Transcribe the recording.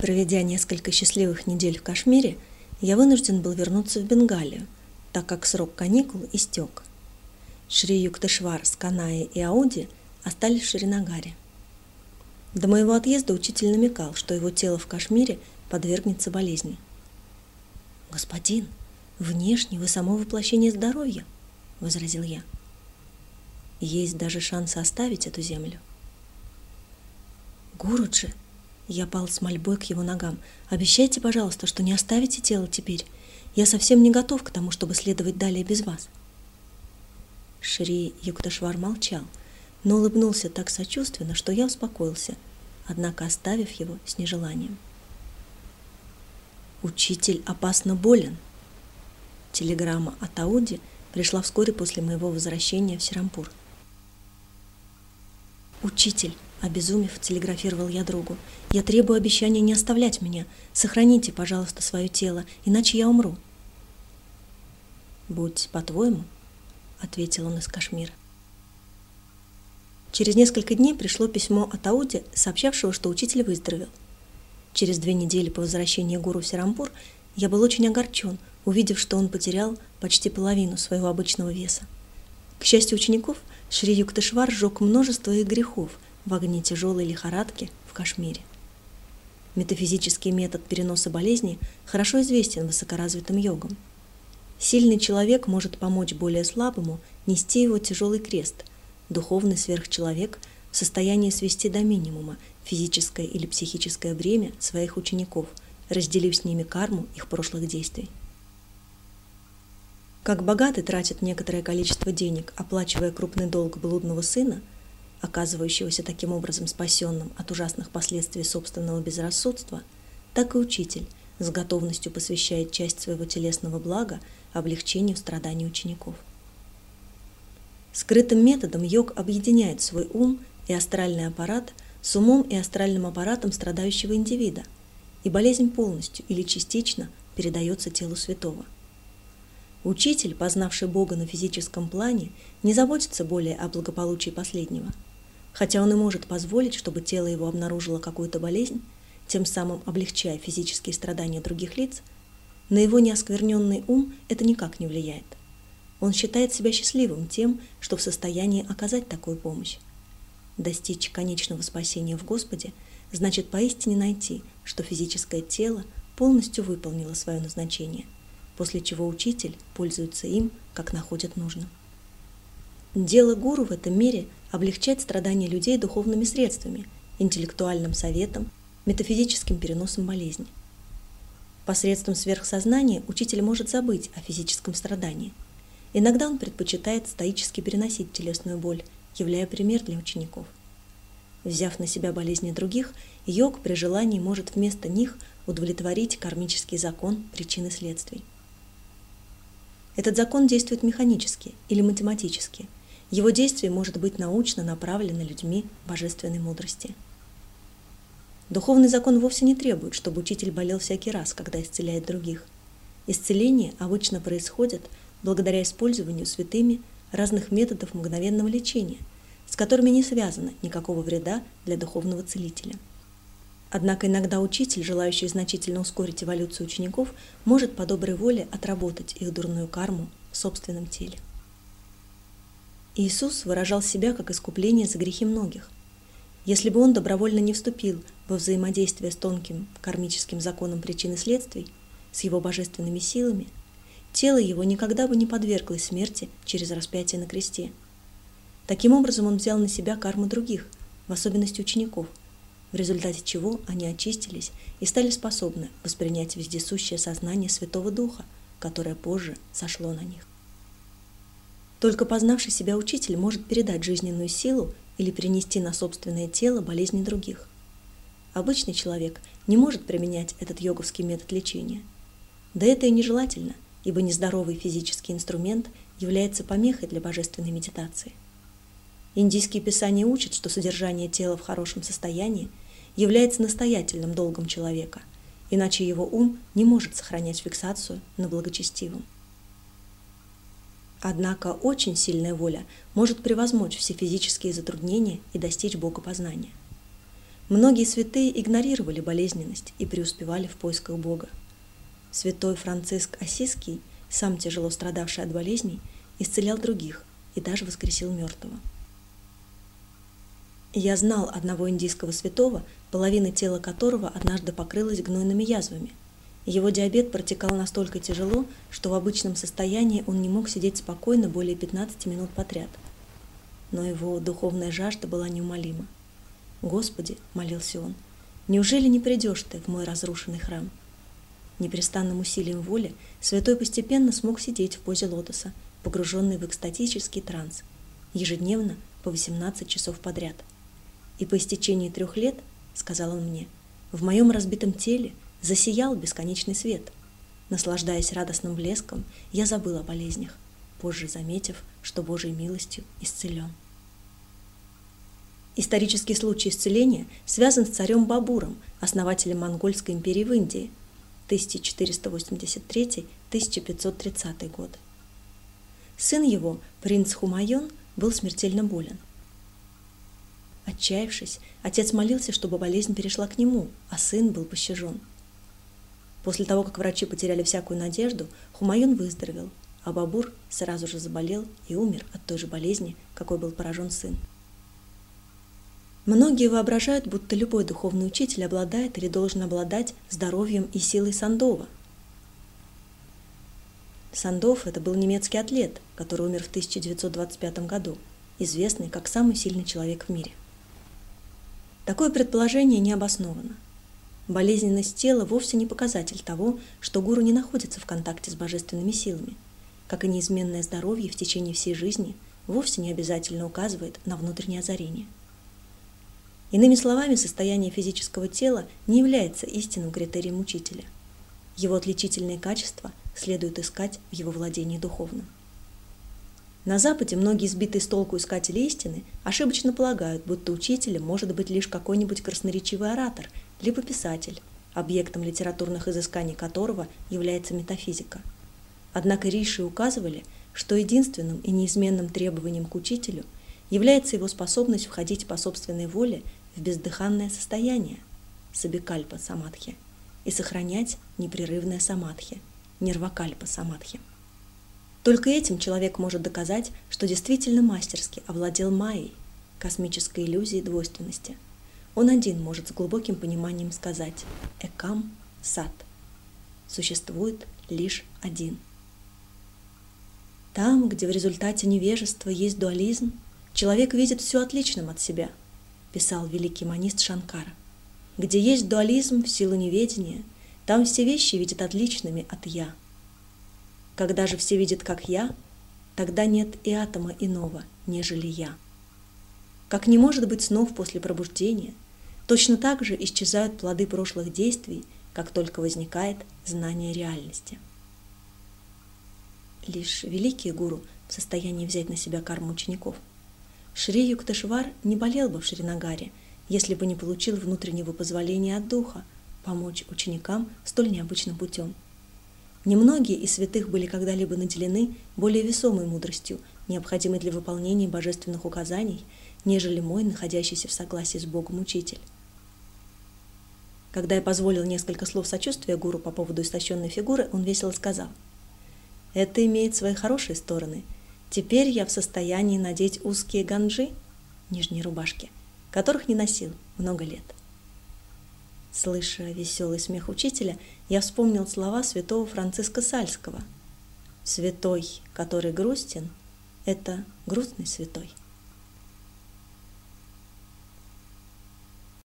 Проведя несколько счастливых недель в Кашмире, я вынужден был вернуться в Бенгалию, так как срок каникул истек. Шри Юктешвар с Канаей и Ауди остались в Шринагаре. До моего отъезда учитель намекал, что его тело в Кашмире подвергнется болезни. «Господин, внешне вы само воплощение здоровья», — возразил я. «Есть даже шанс оставить эту землю». «Гуруджи», — я пал с мольбой к его ногам, — «обещайте, пожалуйста, что не оставите тело теперь. Я совсем не готов к тому, чтобы следовать далее без вас». Шри Юктешвар молчал, но улыбнулся так сочувственно, что я успокоился, однако оставив его с нежеланием. «Учитель опасно болен». Телеграмма от Ауди пришла вскоре после моего возвращения в Серампур. «Учитель», — обезумев, телеграфировал я другу, — «я требую обещания не оставлять меня. Сохраните, пожалуйста, свое тело, иначе я умру». «Будь по-твоему», — ответил он из Кашмира. Через несколько дней пришло письмо от Ауди, сообщавшего, что учитель выздоровел. Через 2 недели по возвращении гуру в Серампур я был очень огорчен, увидев, что он потерял почти половину своего обычного веса. К счастью учеников, Шри Юктешвар сжег множество их грехов в огне тяжелой лихорадки в Кашмире. Метафизический метод переноса болезней хорошо известен высокоразвитым йогам. Сильный человек может помочь более слабому нести его тяжелый крест. Духовный сверхчеловек в состоянии свести до минимума физическое или психическое бремя своих учеников, разделив с ними карму их прошлых действий. Как богатый тратит некоторое количество денег, оплачивая крупный долг блудного сына, оказывающегося таким образом спасенным от ужасных последствий собственного безрассудства, так и учитель с готовностью посвящает часть своего телесного блага облегчению страданий учеников. Скрытым методом йог объединяет свой ум и астральный аппарат с умом и астральным аппаратом страдающего индивида, и болезнь полностью или частично передается телу святого. Учитель, познавший Бога на физическом плане, не заботится более о благополучии последнего. Хотя он и может позволить, чтобы тело его обнаружило какую-то болезнь, тем самым облегчая физические страдания других лиц, на его неоскверненный ум это никак не влияет. Он считает себя счастливым тем, что в состоянии оказать такую помощь. Достичь конечного спасения в Господе значит поистине найти, что физическое тело полностью выполнило свое назначение, после чего учитель пользуется им, как находит нужным. Дело гуру в этом мире – облегчать страдания людей духовными средствами, интеллектуальным советом, метафизическим переносом болезни. Посредством сверхсознания учитель может забыть о физическом страдании. Иногда он предпочитает стоически переносить телесную боль, являя пример для учеников. Взяв на себя болезни других, йог при желании может вместо них удовлетворить кармический закон причин и следствий. Этот закон действует механически или математически. Его действие может быть научно направлено людьми божественной мудрости. Духовный закон вовсе не требует, чтобы учитель болел всякий раз, когда исцеляет других. Исцеление обычно происходит благодаря использованию святыми разных методов мгновенного лечения, с которыми не связано никакого вреда для духовного целителя. Однако иногда учитель, желающий значительно ускорить эволюцию учеников, может по доброй воле отработать их дурную карму в собственном теле. Иисус выражал себя как искупление за грехи многих. Если бы он добровольно не вступил во взаимодействие с тонким кармическим законом причин и следствий, с его божественными силами, тело его никогда бы не подверглось смерти через распятие на кресте. Таким образом он взял на себя карму других, в особенности учеников, в результате чего они очистились и стали способны воспринять вездесущее сознание Святого Духа, которое позже сошло на них. Только познавший себя учитель может передать жизненную силу или перенести на собственное тело болезни других. Обычный человек не может применять этот йоговский метод лечения. Да это и нежелательно, ибо нездоровый физический инструмент является помехой для божественной медитации. Индийские писания учат, что содержание тела в хорошем состоянии является настоятельным долгом человека, иначе его ум не может сохранять фиксацию на благочестивом. Однако очень сильная воля может превозмочь все физические затруднения и достичь богопознания. Многие святые игнорировали болезненность и преуспевали в поисках Бога. Святой Франциск Ассизский, сам тяжело страдавший от болезней, исцелял других и даже воскресил мертвого. Я знал одного индийского святого, половина тела которого однажды покрылась гнойными язвами. Его диабет протекал настолько тяжело, что в обычном состоянии он не мог сидеть спокойно более 15 минут подряд. Но его духовная жажда была неумолима. «Господи», — молился он, — «неужели не придешь ты в мой разрушенный храм?» Непрестанным усилием воли святой постепенно смог сидеть в позе лотоса, погруженный в экстатический транс, ежедневно по 18 часов подряд. «И по истечении 3 лет, — сказал он мне, — в моем разбитом теле засиял бесконечный свет. Наслаждаясь радостным блеском, я забыл о болезнях, позже заметив, что Божьей милостью исцелен». Исторический случай исцеления связан с царем Бабуром, основателем Монгольской империи в Индии, 1483-1530 годы. Сын его, принц Хумайон, был смертельно болен. Отчаявшись, отец молился, чтобы болезнь перешла к нему, а сын был пощажен. После того, как врачи потеряли всякую надежду, Хумайон выздоровел, а Бабур сразу же заболел и умер от той же болезни, какой был поражен сын. Многие воображают, будто любой духовный учитель обладает или должен обладать здоровьем и силой Сандова. Сандов – это был немецкий атлет, который умер в 1925 году, известный как самый сильный человек в мире. Такое предположение не обосновано. Болезненность тела вовсе не показатель того, что гуру не находится в контакте с божественными силами, как и неизменное здоровье в течение всей жизни вовсе не обязательно указывает на внутреннее озарение. Иными словами, состояние физического тела не является истинным критерием учителя. Его отличительные качества следует искать в его владении духовным. На Западе многие сбитые с толку искатели истины ошибочно полагают, будто учителем может быть лишь какой-нибудь красноречивый оратор, либо писатель, объектом литературных изысканий которого является метафизика. Однако риши указывали, что единственным и неизменным требованием к учителю является его способность входить по собственной воле в бездыханное состояние, сабикальпа самадхи, и сохранять непрерывное самадхи, нирвакальпа самадхи. Только этим человек может доказать, что действительно мастерски овладел майей, космической иллюзией двойственности. Он один может с глубоким пониманием сказать «экам сат» – существует лишь один. Там, где в результате невежества есть дуализм, человек видит все отличным от себя, писал великий монист Шанкара. Где есть дуализм в силу неведения, там все вещи видят отличными от «я». Когда же все видят как «я», тогда нет и атома иного, нежели «я». Как не может быть снов после пробуждения, точно так же исчезают плоды прошлых действий, как только возникает знание реальности. Лишь великий гуру в состоянии взять на себя карму учеников. Шри Юктешвар не болел бы в Шринагаре, если бы не получил внутреннего позволения от Духа помочь ученикам столь необычным путем. Немногие из святых были когда-либо наделены более весомой мудростью, необходимой для выполнения божественных указаний, нежели мой, находящийся в согласии с Богом учитель. Когда я позволил несколько слов сочувствия гуру по поводу истощенной фигуры, он весело сказал: «Это имеет свои хорошие стороны. Теперь я в состоянии надеть узкие ганджи, нижние рубашки, которых не носил много лет». Слыша веселый смех учителя, я вспомнил слова святого Франциска Сальского: «Святой, который грустен, это грустный святой».